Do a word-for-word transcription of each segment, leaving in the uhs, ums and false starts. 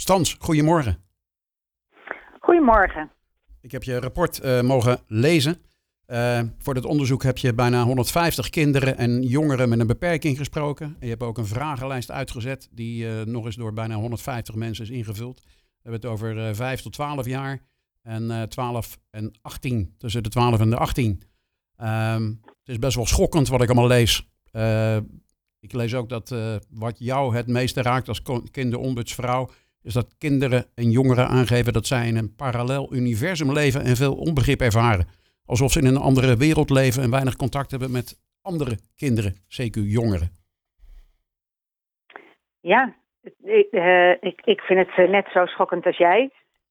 Stans, goedemorgen. Goedemorgen. Ik heb je rapport uh, mogen lezen. Uh, voor dit onderzoek heb je bijna honderdvijftig kinderen en jongeren met een beperking gesproken. En je hebt ook een vragenlijst uitgezet die uh, nog eens door bijna honderdvijftig mensen is ingevuld. We hebben het over uh, vijf tot twaalf jaar en uh, twaalf en achttien, tussen de twaalf en de achttien. Um, het is best wel schokkend wat ik allemaal lees. Uh, ik lees ook dat uh, wat jou het meeste raakt als kinderombudsvrouw is dat kinderen en jongeren aangeven dat zij in een parallel universum leven en veel onbegrip ervaren. Alsof ze in een andere wereld leven en weinig contact hebben met andere kinderen, C Q jongeren. Ja, ik, uh, ik, ik vind het net zo schokkend als jij.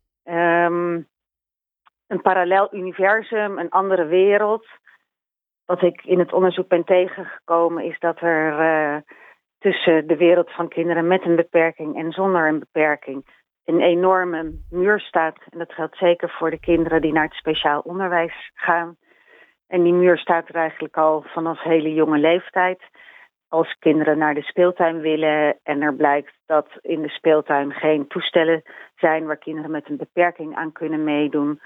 Um, een parallel universum, een andere wereld. Wat ik in het onderzoek ben tegengekomen is dat er uh, tussen de wereld van kinderen met een beperking en zonder een beperking een enorme muur staat. En dat geldt zeker voor de kinderen die naar het speciaal onderwijs gaan. En die muur staat er eigenlijk al vanaf hele jonge leeftijd. Als kinderen naar de speeltuin willen en er blijkt dat in de speeltuin geen toestellen zijn waar kinderen met een beperking aan kunnen meedoen.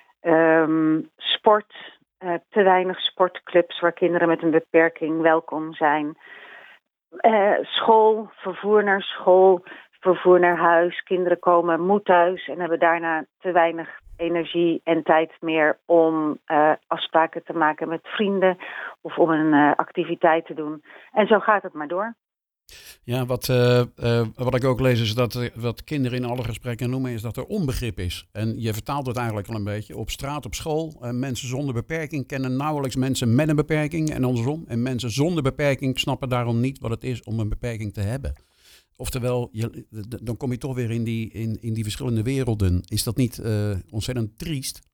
Um, sport, uh, te weinig sportclubs waar kinderen met een beperking welkom zijn. Uh, school, vervoer naar school, vervoer naar huis. Kinderen komen moe thuis en hebben daarna te weinig energie en tijd meer om uh, afspraken te maken met vrienden of om een uh, activiteit te doen. En zo gaat het maar door. Ja, wat, uh, uh, wat ik ook lees is dat uh, wat kinderen in alle gesprekken noemen is dat er onbegrip is. En je vertaalt het eigenlijk al een beetje. Op straat, op school, uh, mensen zonder beperking kennen nauwelijks mensen met een beperking en andersom. En mensen zonder beperking snappen daarom niet wat het is om een beperking te hebben. Oftewel, je, dan kom je toch weer in die, in, in die verschillende werelden. Is dat niet uh, ontzettend triest?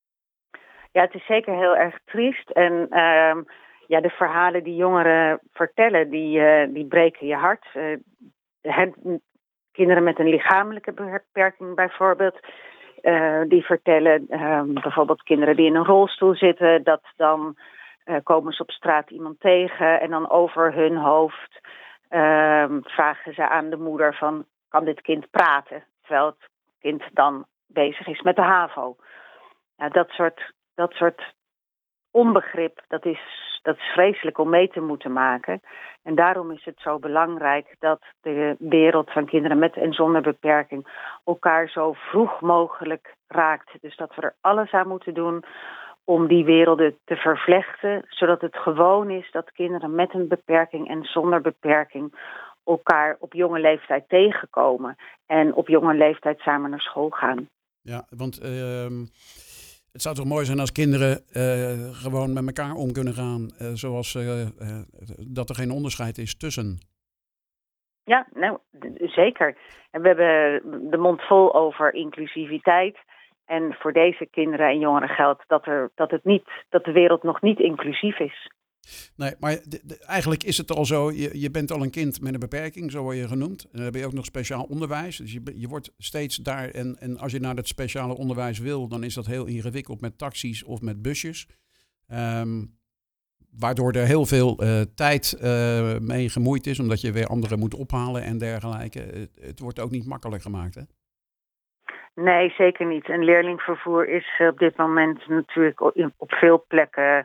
Ja, het is zeker heel erg triest. En uh, ja, de verhalen die jongeren vertellen, die, uh, die breken je hart. Uh, het, kinderen met een lichamelijke beperking bijvoorbeeld, uh, die vertellen uh, bijvoorbeeld kinderen die in een rolstoel zitten, dat dan uh, komen ze op straat iemand tegen en dan over hun hoofd Um, vragen ze aan de moeder van, kan dit kind praten? Terwijl het kind dan bezig is met de HAVO. Nou, dat soort, dat soort onbegrip, dat is, dat is vreselijk om mee te moeten maken. En daarom is het zo belangrijk dat de wereld van kinderen met en zonder beperking elkaar zo vroeg mogelijk raakt. Dus dat we er alles aan moeten doen om die werelden te vervlechten, zodat het gewoon is dat kinderen met een beperking en zonder beperking elkaar op jonge leeftijd tegenkomen en op jonge leeftijd samen naar school gaan. Ja, want uh, het zou toch mooi zijn als kinderen uh, gewoon met elkaar om kunnen gaan, uh, zoals uh, uh, dat er geen onderscheid is tussen. Ja, nou, d- zeker. En we hebben de mond vol over inclusiviteit. En voor deze kinderen en jongeren geldt dat, er, dat, het niet, dat de wereld nog niet inclusief is. Nee, maar de, de, eigenlijk is het al zo, je, je bent al een kind met een beperking, zo word je genoemd. En dan heb je ook nog speciaal onderwijs. Dus je, je wordt steeds daar, en, en als je naar het speciale onderwijs wil, dan is dat heel ingewikkeld met taxis of met busjes. Um, waardoor er heel veel uh, tijd uh, mee gemoeid is, omdat je weer anderen moet ophalen en dergelijke. Het, het wordt ook niet makkelijk gemaakt, hè? Nee, zeker niet. En leerlingvervoer is op dit moment natuurlijk op veel plekken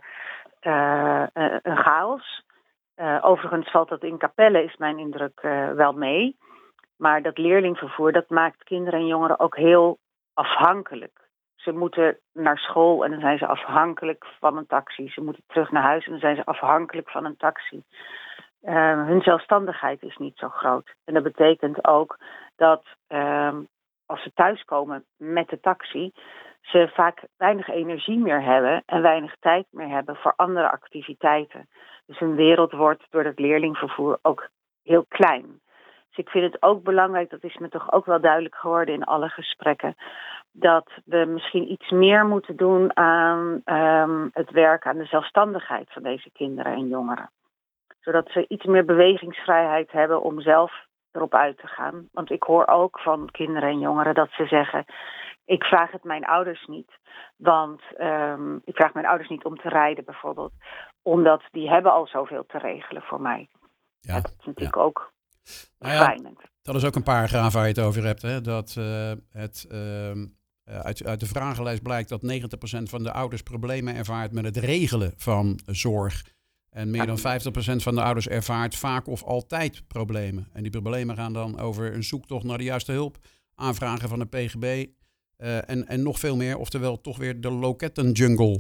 uh, uh, een chaos. Uh, overigens valt dat in Capelle, is mijn indruk, uh, wel mee. Maar dat leerlingvervoer, dat maakt kinderen en jongeren ook heel afhankelijk. Ze moeten naar school en dan zijn ze afhankelijk van een taxi. Ze moeten terug naar huis en dan zijn ze afhankelijk van een taxi. Uh, hun zelfstandigheid is niet zo groot. En dat betekent ook dat Uh, als ze thuiskomen met de taxi, ze vaak weinig energie meer hebben en weinig tijd meer hebben voor andere activiteiten. Dus hun wereld wordt door het leerlingvervoer ook heel klein. Dus ik vind het ook belangrijk, dat is me toch ook wel duidelijk geworden in alle gesprekken, dat we misschien iets meer moeten doen aan um, het werk aan de zelfstandigheid van deze kinderen en jongeren. Zodat ze iets meer bewegingsvrijheid hebben om zelf erop uit te gaan. Want ik hoor ook van kinderen en jongeren dat ze zeggen, ik vraag het mijn ouders niet. Want um, ik vraag mijn ouders niet om te rijden bijvoorbeeld. Omdat die hebben al zoveel te regelen voor mij. Ja, ja, dat is natuurlijk ja. ook Nou ja, Schrijnend. dat is ook een paragraaf waar je het over hebt. Hè? Dat uh, het, uh, uit, uit de vragenlijst blijkt dat negentig procent van de ouders problemen ervaart met het regelen van zorg. En meer dan vijftig procent van de ouders ervaart vaak of altijd problemen. En die problemen gaan dan over een zoektocht naar de juiste hulp, aanvragen van de P G B uh, en, en nog veel meer. Oftewel toch weer de lokettenjungle.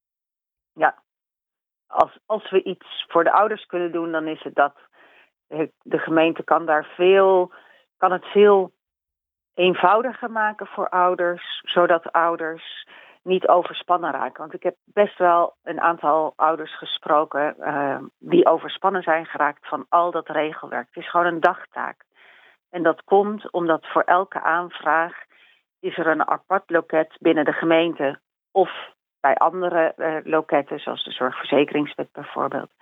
Ja, als, als we iets voor de ouders kunnen doen, dan is het dat. De gemeente kan daar veel, kan het veel eenvoudiger maken voor ouders, zodat ouders niet overspannen raken. Want ik heb best wel een aantal ouders gesproken uh, die overspannen zijn geraakt van al dat regelwerk. Het is gewoon een dagtaak. En dat komt omdat voor elke aanvraag is er een apart loket binnen de gemeente of bij andere uh, loketten, zoals de zorgverzekeringswet bijvoorbeeld.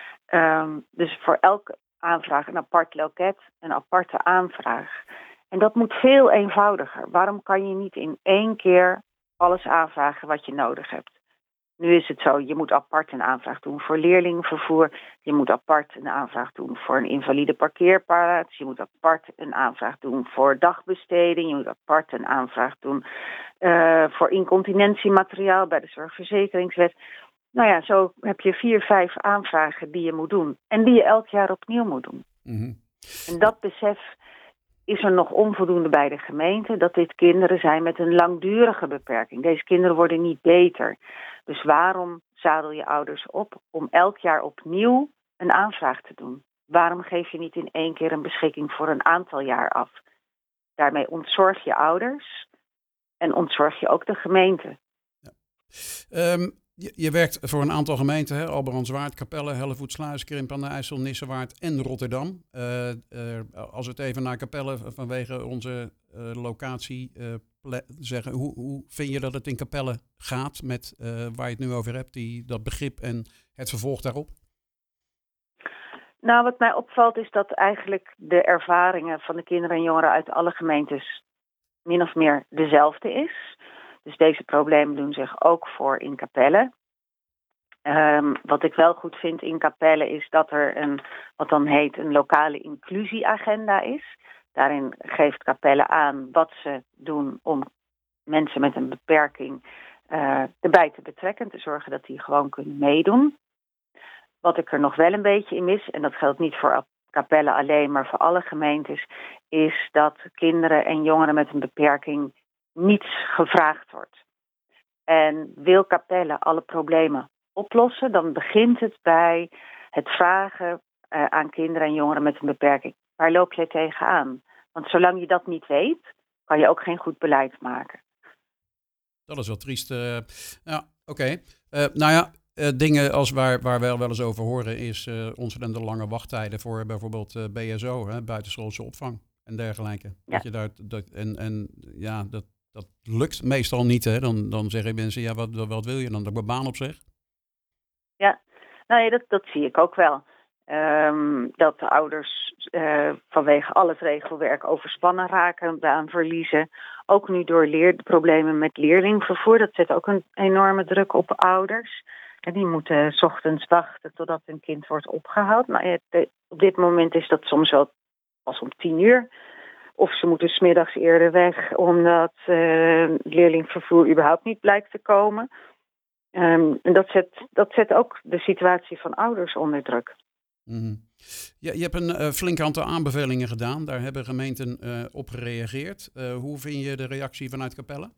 Um, dus voor elke aanvraag een apart loket, een aparte aanvraag. En dat moet veel eenvoudiger. Waarom kan je niet in één keer alles aanvragen wat je nodig hebt? Nu is het zo, je moet apart een aanvraag doen voor leerlingenvervoer. Je moet apart een aanvraag doen voor een invalide parkeerplaats. Je moet apart een aanvraag doen voor dagbesteding. Je moet apart een aanvraag doen uh, voor incontinentiemateriaal bij de zorgverzekeringswet. Nou ja, zo heb je vier, vijf aanvragen die je moet doen. En die je elk jaar opnieuw moet doen. Mm-hmm. En dat besef is er nog onvoldoende bij de gemeente, dat dit kinderen zijn met een langdurige beperking. Deze kinderen worden niet beter. Dus waarom zadel je ouders op om elk jaar opnieuw een aanvraag te doen? Waarom geef je niet in één keer een beschikking voor een aantal jaar af? Daarmee ontzorg je ouders en ontzorg je ook de gemeente. Ja. Um, je, je werkt voor een aantal gemeenten, hè? Albrandswaard, Capelle, Hellevoetsluis, Krimpen aan de IJssel, Nissewaard en Rotterdam. Uh, uh, als we het even naar Capelle vanwege onze uh, locatie uh, ple- zeggen, hoe, hoe vind je dat het in Capelle gaat met uh, waar je het nu over hebt, die, dat begrip en het vervolg daarop? Nou, wat mij opvalt is dat eigenlijk de ervaringen van de kinderen en jongeren uit alle gemeentes min of meer dezelfde is. Dus deze problemen doen zich ook voor in Capelle. Um, wat ik wel goed vind in Capelle is dat er een, wat dan heet, een lokale inclusieagenda is. Daarin geeft Capelle aan wat ze doen om mensen met een beperking uh, erbij te betrekken. Te zorgen dat die gewoon kunnen meedoen. Wat ik er nog wel een beetje in mis, en dat geldt niet voor Capelle alleen, maar voor alle gemeentes, is dat kinderen en jongeren met een beperking niets gevraagd wordt. En wil Capelle alle problemen oplossen, dan begint het bij het vragen uh, aan kinderen en jongeren met een beperking. Waar loop jij tegenaan? Want zolang je dat niet weet, kan je ook geen goed beleid maken. Dat is wel triest. Uh, ja, oké. Okay. Uh, nou ja, uh, dingen als waar, waar we wel eens over horen is uh, ontzettend lange wachttijden voor bijvoorbeeld uh, B S O, hè, buitenschoolse opvang en dergelijke. Ja. Dat je daar, dat, en, en ja, dat, dat lukt meestal niet. Hè. Dan, dan zeggen mensen, ja, wat, wat wil je dan? Dat ik mijn baan opzeg? Ja, nou ja, dat, dat zie ik ook wel. Um, dat de ouders uh, vanwege al het regelwerk overspannen raken, baan verliezen. Ook nu door leer, problemen met leerlingvervoer. Dat zet ook een enorme druk op ouders. En die moeten 's ochtends wachten totdat hun kind wordt opgehaald. Nou, ja, de, op dit moment is dat soms wel pas om tien uur. Of ze moeten 's middags eerder weg, omdat uh, leerlingvervoer überhaupt niet blijkt te komen. Um, en dat zet, dat zet ook de situatie van ouders onder druk. Mm-hmm. Ja, je hebt een uh, flink aantal aanbevelingen gedaan. Daar hebben gemeenten uh, op gereageerd. Uh, hoe vind je de reactie vanuit Capelle?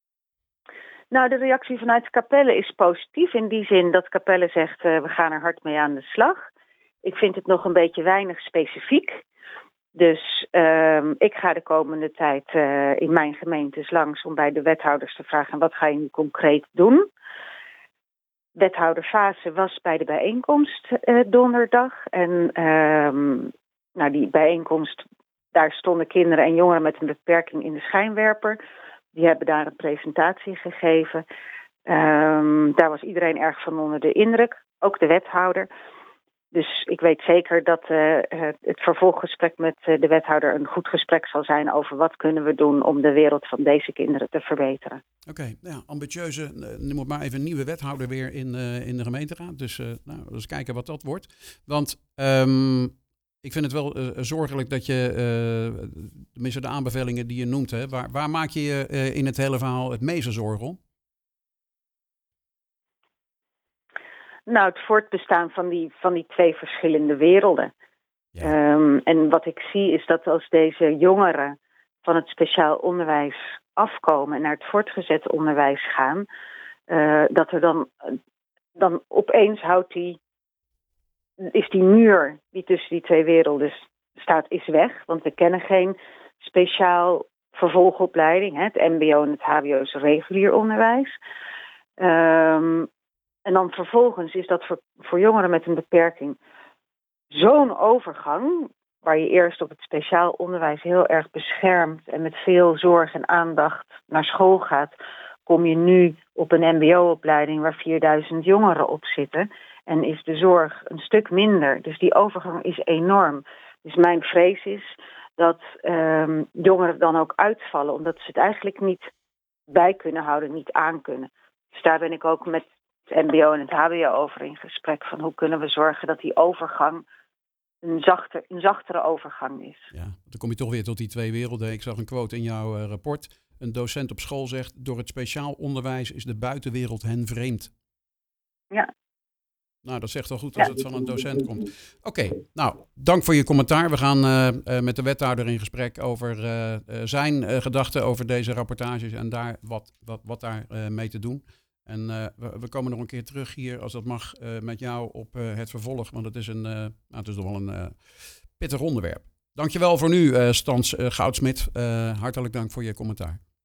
Nou, de reactie vanuit Capelle is positief. In die zin dat Capelle zegt, uh, we gaan er hard mee aan de slag. Ik vind het nog een beetje weinig specifiek. Dus uh, ik ga de komende tijd uh, in mijn gemeentes langs om bij de wethouders te vragen, wat ga je nu concreet doen? Wethouder Vaassen was bij de bijeenkomst uh, donderdag. En uh, nou, die bijeenkomst, daar stonden kinderen en jongeren met een beperking in de schijnwerper. Die hebben daar een presentatie gegeven. Um, daar was iedereen erg van onder de indruk, ook de wethouder. Dus ik weet zeker dat uh, het vervolggesprek met uh, de wethouder een goed gesprek zal zijn over wat kunnen we doen om de wereld van deze kinderen te verbeteren. Oké, okay, ja, ambitieuze, er moet maar even een nieuwe wethouder weer in, uh, in de gemeenteraad. Dus uh, nou, eens kijken wat dat wordt. Want um, Ik vind het wel uh, zorgelijk dat je, uh, tenminste de aanbevelingen die je noemt, hè, waar, waar maak je je uh, in het hele verhaal het meeste zorgen om? Nou, het voortbestaan van die, van die twee verschillende werelden. Ja. Um, en wat ik zie is dat als deze jongeren van het speciaal onderwijs afkomen en naar het voortgezet onderwijs gaan, uh, dat er dan, dan opeens houdt die, is die muur die tussen die twee werelden staat, is weg. Want we kennen geen speciaal vervolgopleiding. Hè? Het mbo en het hbo is regulier onderwijs. Um, en dan vervolgens is dat voor, voor jongeren met een beperking zo'n overgang, waar je eerst op het speciaal onderwijs heel erg beschermd en met veel zorg en aandacht naar school gaat, kom je nu op een mbo-opleiding waar vierduizend jongeren op zitten en is de zorg een stuk minder. Dus die overgang is enorm. Dus mijn vrees is dat um, jongeren dan ook uitvallen, omdat ze het eigenlijk niet bij kunnen houden, niet aan kunnen. Dus daar ben ik ook met het mbo en het hbo over in gesprek van hoe kunnen we zorgen dat die overgang een, zachter, een zachtere overgang is. Ja, dan kom je toch weer tot die twee werelden. Ik zag een quote in jouw uh, rapport. Een docent op school zegt, door het speciaal onderwijs is de buitenwereld hen vreemd. Ja. Nou, dat zegt wel goed als ja. het van een docent komt. Oké, okay, nou, dank voor je commentaar. We gaan uh, uh, met de wethouder in gesprek over uh, uh, zijn uh, gedachten over deze rapportages en daar wat, wat, wat daar uh, mee te doen. En uh, we, we komen nog een keer terug hier, als dat mag, uh, met jou op uh, het vervolg. Want het is, een, uh, nou, het is toch wel een uh, pittig onderwerp. Dankjewel voor nu, uh, Stans uh, Goudsmit. Uh, hartelijk dank voor je commentaar.